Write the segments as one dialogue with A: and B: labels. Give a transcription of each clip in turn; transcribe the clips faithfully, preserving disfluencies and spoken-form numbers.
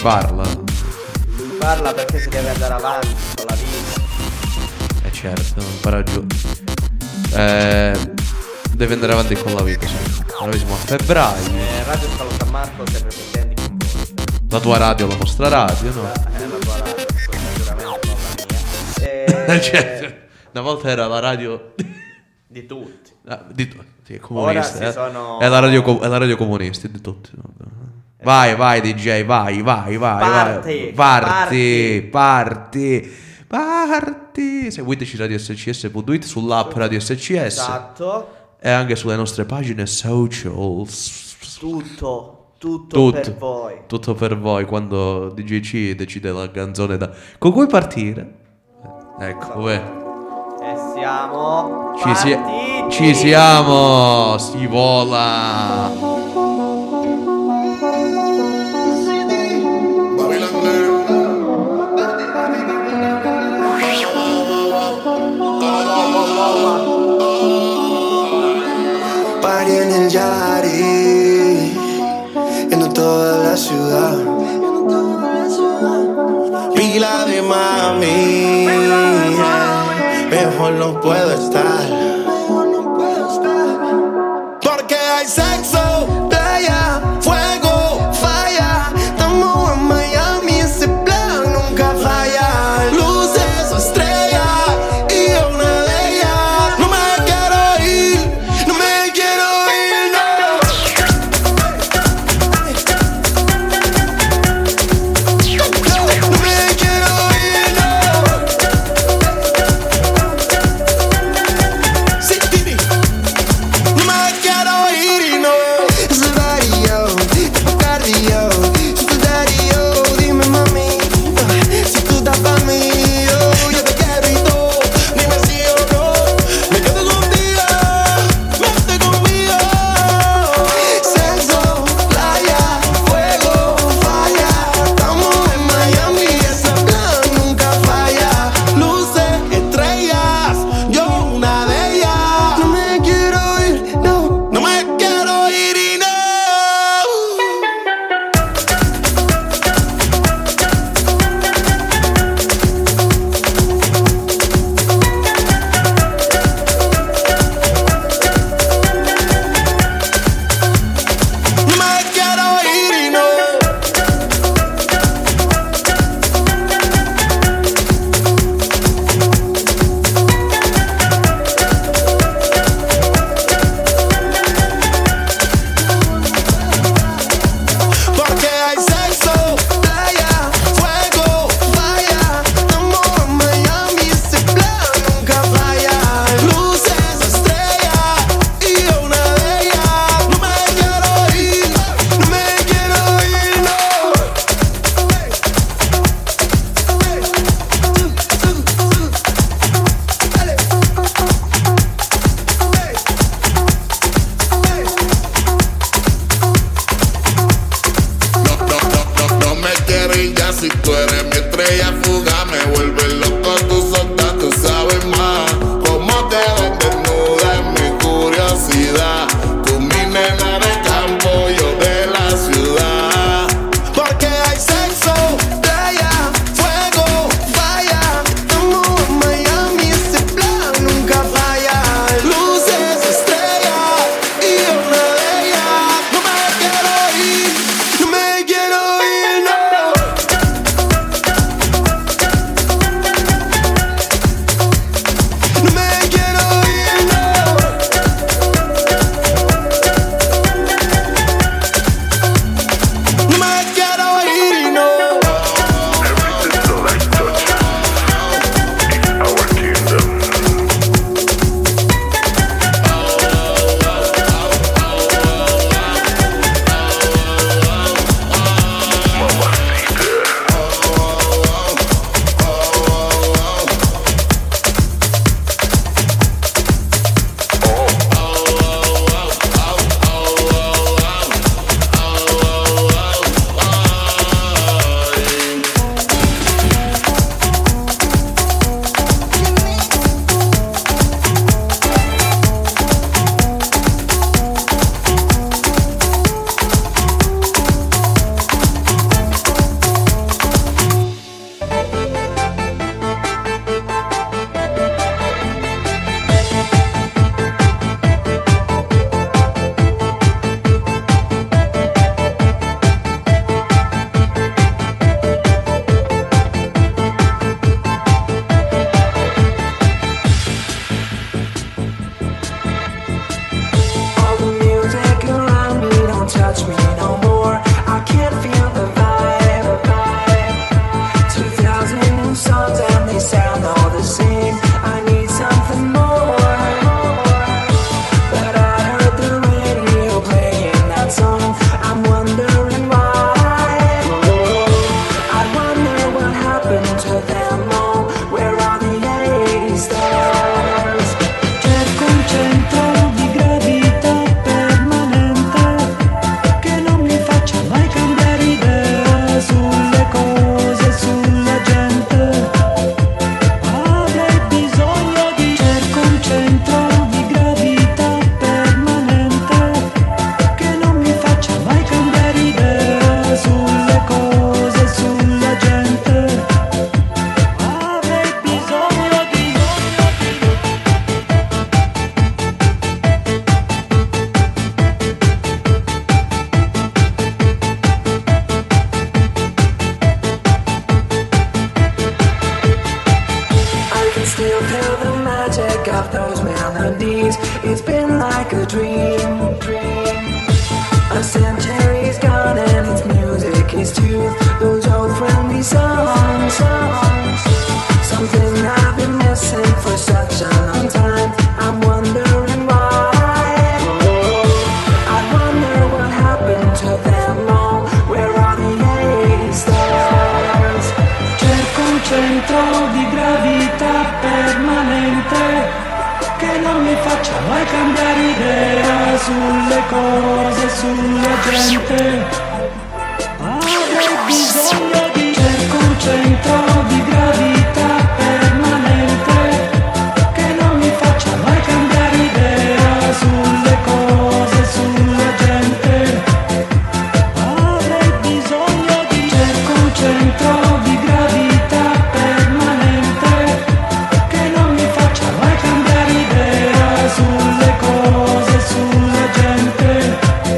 A: parla.
B: Si parla perché si deve andare avanti con la vita.
A: Eh certo, fa ragione. Eh, deve andare avanti con la vita, sì. Ora siamo a febbraio.
B: Eh, Radio Scalo San Marco sempre presenti con voi.
A: La tua radio, la nostra radio, no?
B: Eh, la tua radio, sicuramente non la mia. Eh,
A: Cioè, una volta era la radio
B: di tutti.
A: ah, di tu- sì, comunista.
B: Ora si
A: eh.
B: sono-
A: È la radio, co- è la radio comunista di tutti. Vai, vai D J, vai, vai, vai.
B: Parti,
A: vai. Parti, parti, parti. Seguiteci radio S C S punto it sull'app Radio S C S
B: Esatto.
A: e anche sulle nostre pagine social.
B: Tutto, tutto,
A: Tutto.
B: per voi.
A: Tutto per voi quando D J C decide la canzone da... con cui partire. Ecco, beh.
B: E siamo
A: Ci, si-
B: partiti.
A: ci siamo, si vola.
C: Party en el Yari, en toda la ciudad. Pila de mami, mejor no puedo estar. Porque hay sexo, playa, fuego, falla. Estamos en Miami, ese plan nunca falla. Luces, estrellas y una de ellas. No me quiero ir, no me quiero ir, no. No me quiero ir, no. Sí, Titi. No me quiero ir y no. Es el barrio, tipo cardio. Si tú darío, dime mami. Si tú estás pa' mí, yo, yo te quiero y tú. Dime si o no. Me quedo contigo, vente conmigo. Sexo, playa, fuego, falla. Estamos en Miami, ese plan nunca falla. Luces, estrellas, yo una de ellas. No me quiero ir, no, no me quiero ir y no. No me quiero ir y no. Porque hay sexo, playa, fuego, falla. Estamos en Miami, ese plan nunca falla. Luces, estrellas y una de ellas. No me quiero ir, no me quiero ir, no.
D: No, no, no, no, no me quiero ir ya si tú eres mi estrella fugaz. Me vuelve loco tu solta, tú sabes más. Cómo te ves desnuda es mi curiosidad. Tú mi nena de campo, yo de la ciudad.
C: Porque hay sexo, playa, fuego, falla. Estamos en Miami, ese plan nunca falla. Luces, estrellas y una de ellas. No me quiero ir, no me quiero ir, no.
E: of those melodies. It's been like a dream, dream. A century's gone and its music is too. Those old friendly songs, songs. Something I've been missing for such a long time. I'm wondering why. I wonder what happened to them all. Where are the A-stars? Cerco un centro di gravità permanente che non mi faccia mai cambiare idea sulle cose, sulla gente. Avrei bisogno di cerco un centro di gravità permanente che non mi faccia mai cambiare idea sulle cose, sulla gente. Avrei bisogno di cerco un centro di gravità permanente che non mi faccia mai cambiare idea sulle cose, sulla gente.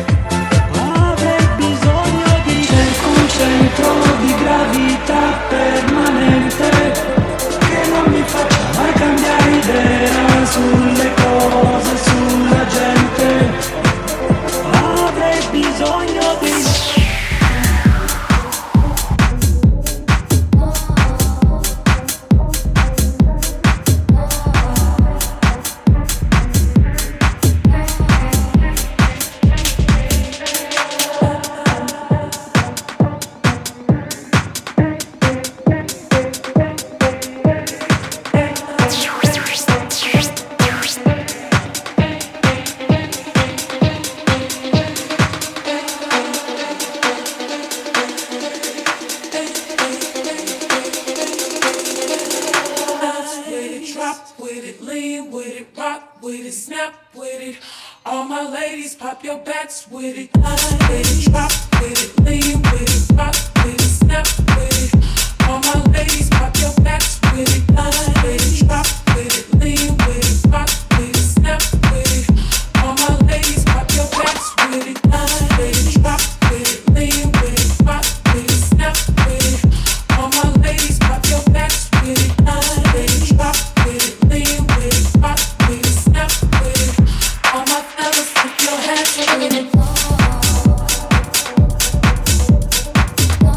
E: Avrei bisogno di cerco un centro di gravità permanente che non mi faccia mai cambiare idea sulle cose, sulla gente. Avrei bisogno di
F: All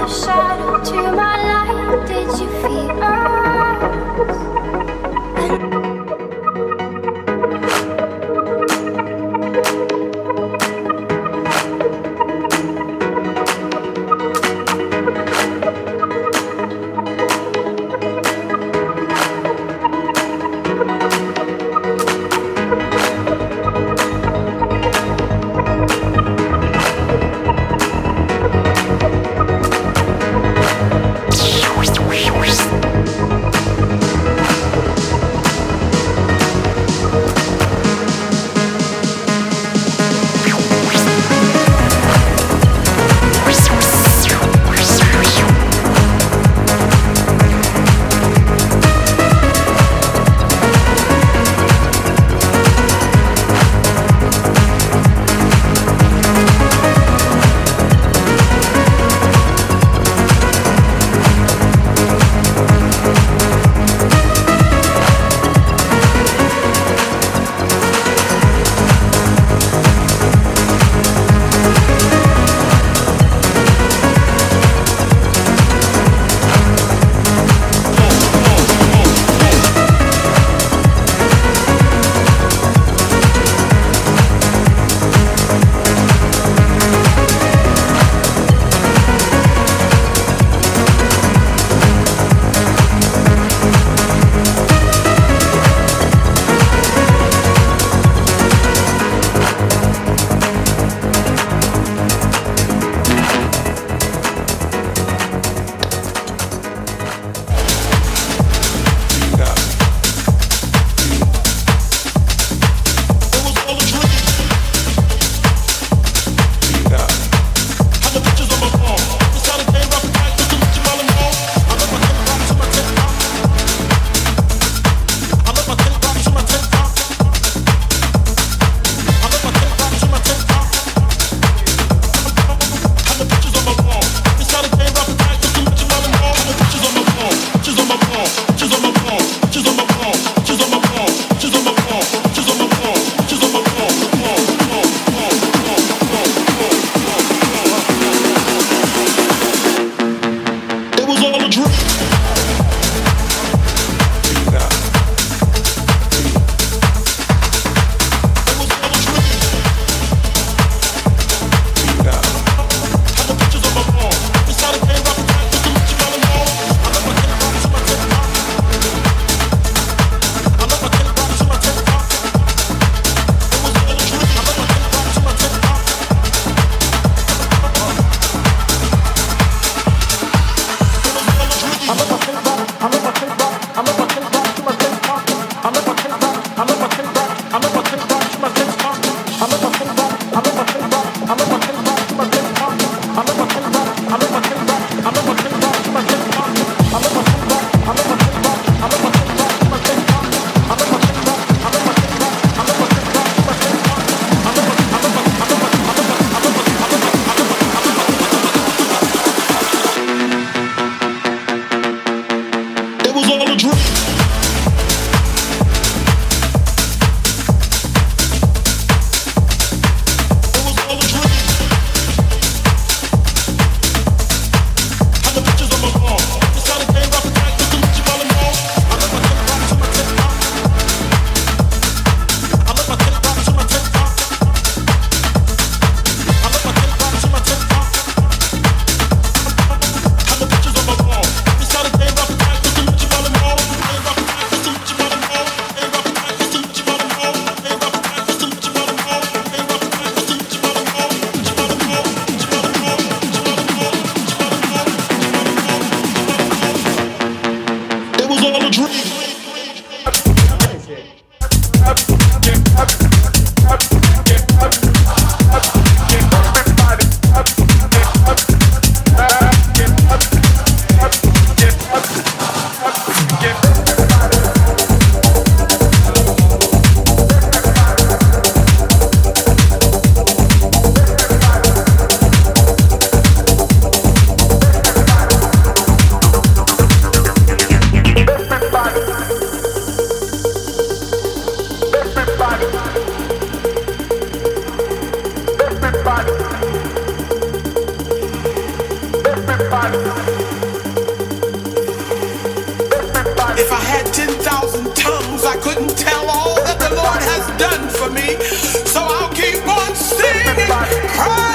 F: shadow to my light. Did you feel us?
C: We'll be right back.
G: If I had ten thousand tongues, I couldn't tell all that the Lord has done for me. So I'll keep on singing, crying.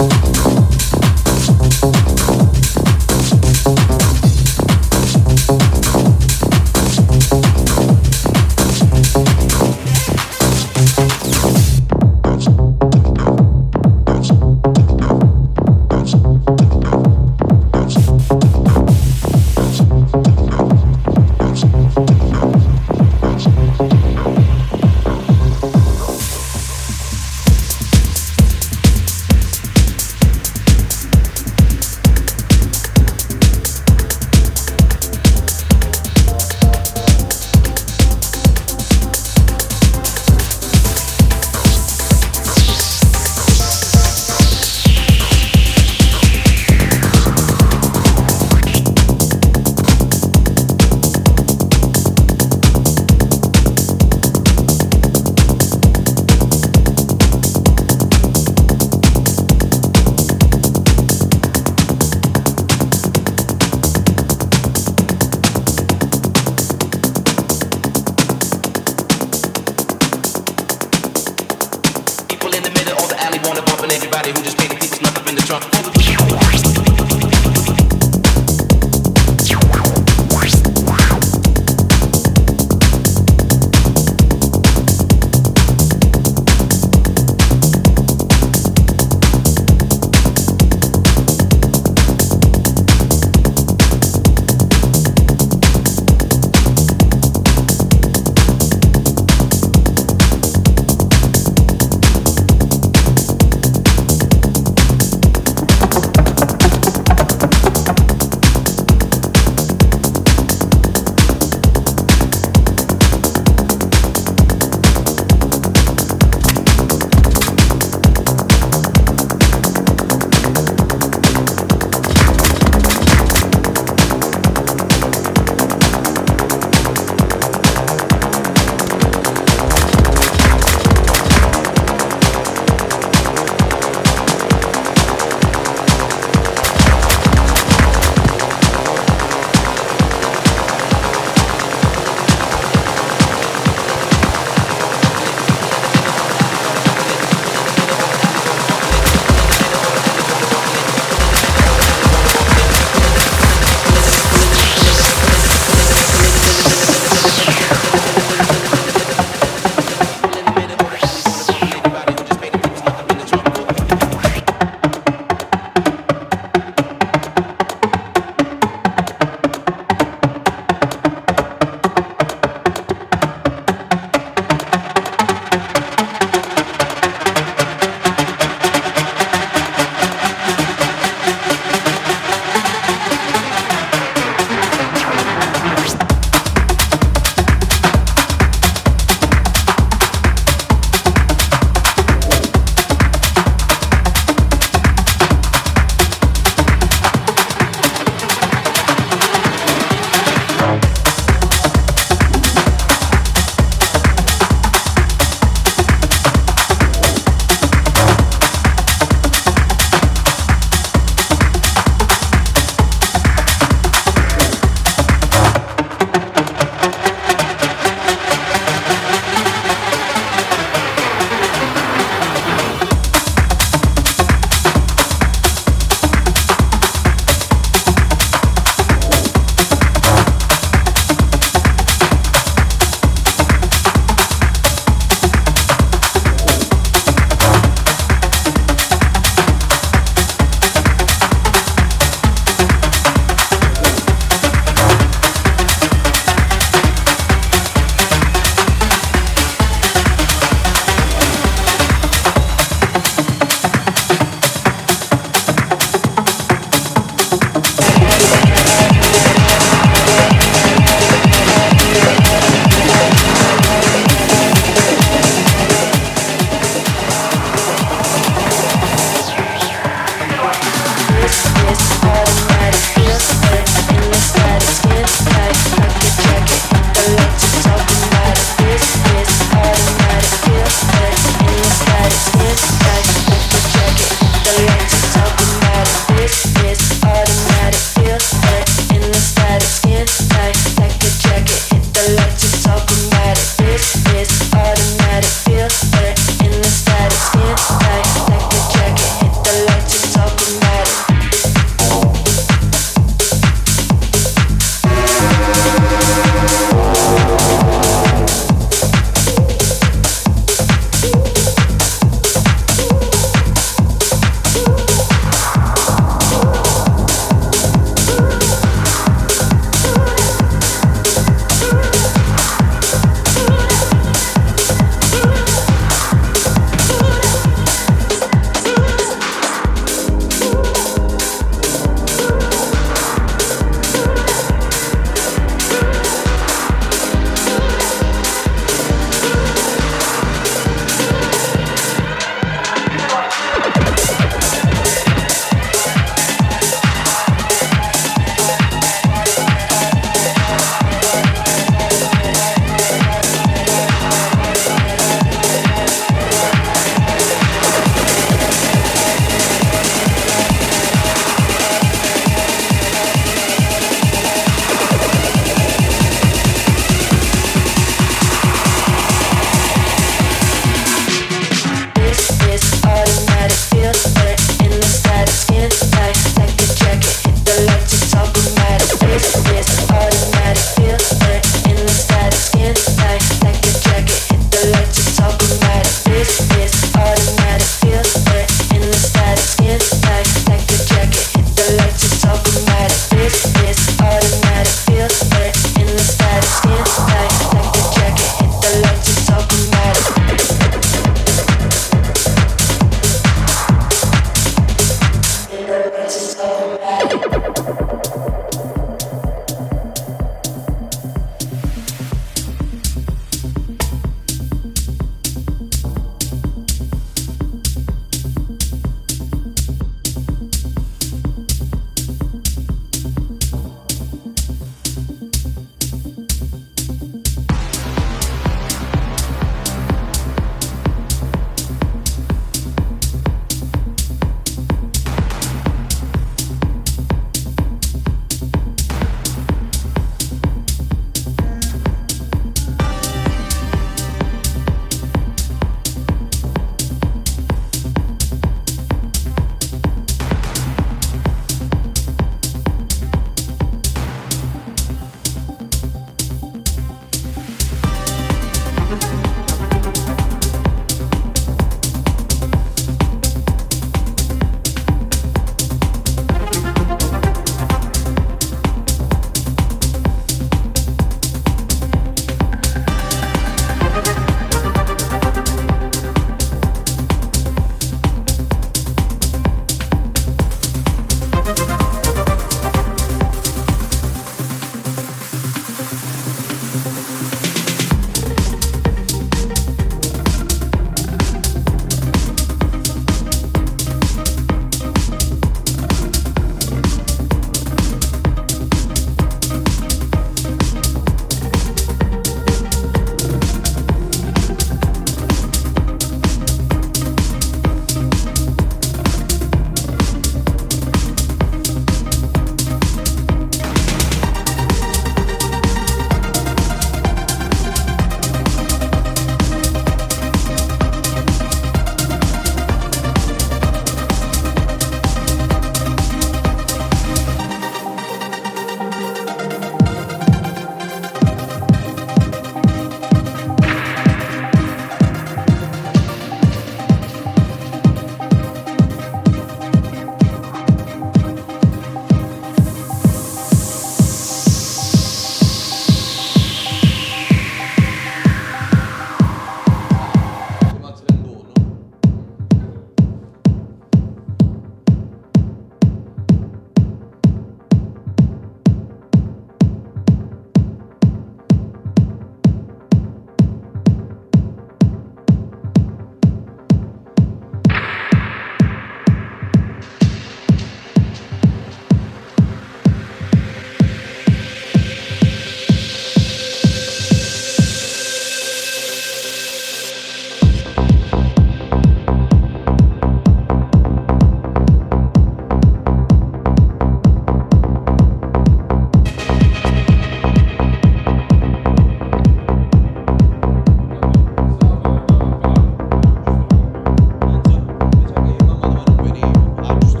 A: modo ma non veniva. Ah, giusto.